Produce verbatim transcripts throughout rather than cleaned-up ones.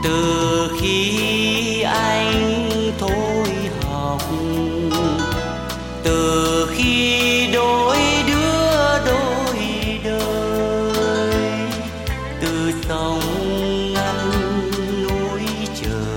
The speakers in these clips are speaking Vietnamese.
Từ khi anh thôi học, từ khi đôi đứa đôi đời, từ sông ngăn núi chờ,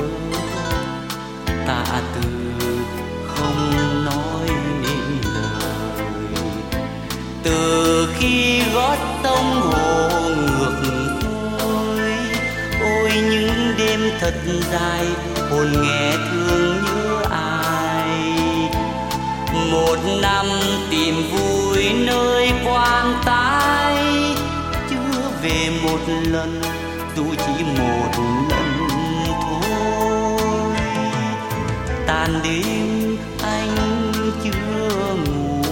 ta từ không nói nên lời. Từ khi gót sông hồ ngược xuôi, ôi những đêm thật dài, hồn nghe thương nhớ ai. Một năm tìm vui nơi quan tái, chưa về một lần, dù chỉ một lần thôi. Tàn đêm anh chưa ngủ,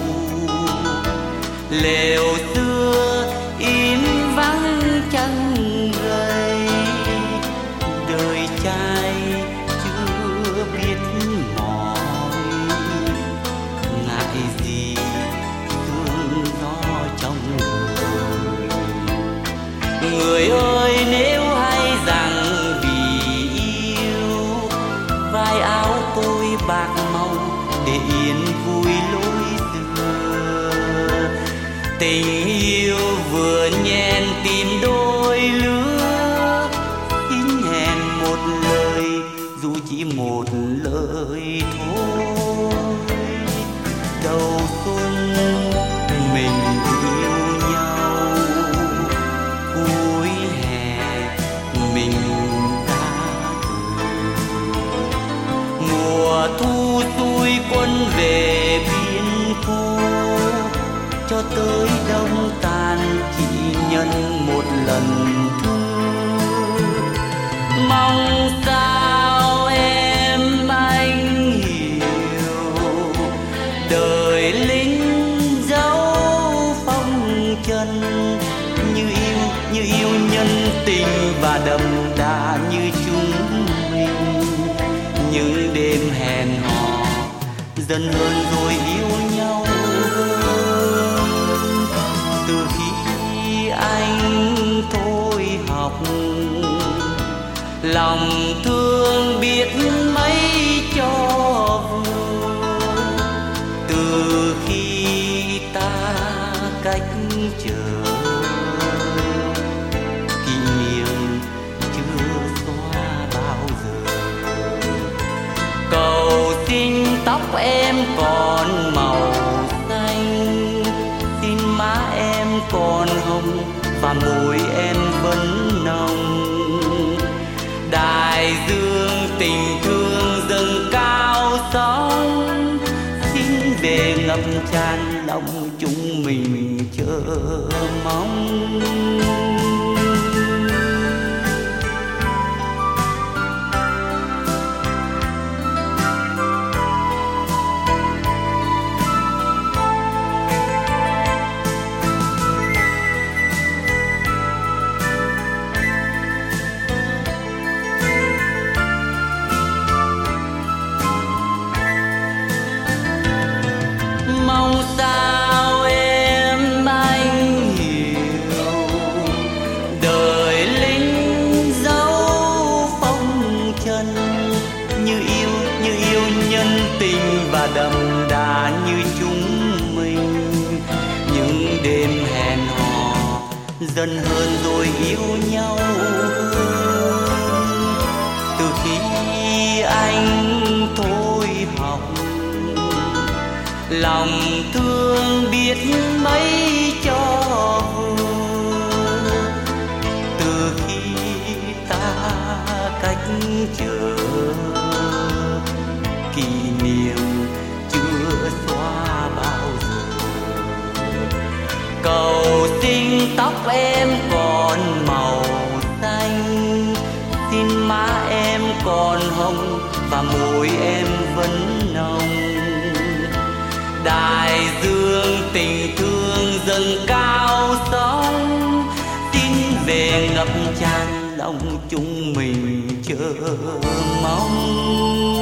lều xưa im vắng chân gầy. Đời trai chưa biết mỏi, ngại gì sương gió trong đời. Người ơi nếu hay rằng vì yêu, vai áo tôi bạc màu để yên vui lối xưa. Tình yêu vừa nhen tìm đôi lứa, xin hẹn một lời dù chỉ một lời thôi. Đầu xuân mình yêu nhau, cuối hè mình ra từ. Mùa thu xuôi quân về biên phố, cho tới đông tàn chỉ nhân một lần thương. Mong sao em anh hiểu, đời lính dấu phong trần, như yêu như yêu nhân tình và đậm đà như chúng mình. Những đêm hẹn hò dần hơn rồi yêu nhau hơn. Từ khi anh thôi học, lòng thương biết mấy cho vừa. Từ khi ta cách trở, kỷ niệm chưa xóa bao giờ. Cầu xin tóc em còn màu xanh, xin má em còn hồng và môi em vẫn nồng. Đại dương tình thương dâng cao sóng, xin về ngập tràn lòng chúng mình chờ mong. Mong sao em anh hiểu, đời lính dấu phong trần, như yêu như yêu nhân tình và đậm đà như chúng mình. Những đêm hẹn hò dần hơn rồi yêu nhau hơn. Từ khi anh thôi học, lòng thương biết mấy cho vừa. Từ khi ta cách trở, kỷ niệm chưa xóa bao giờ. Cầu xin tóc em còn màu xanh, xin má em còn hồng và môi em vẫn nồng. Đại dương tình thương dâng cao sóng, xin về ngập tràn lòng chúng mình chờ mong.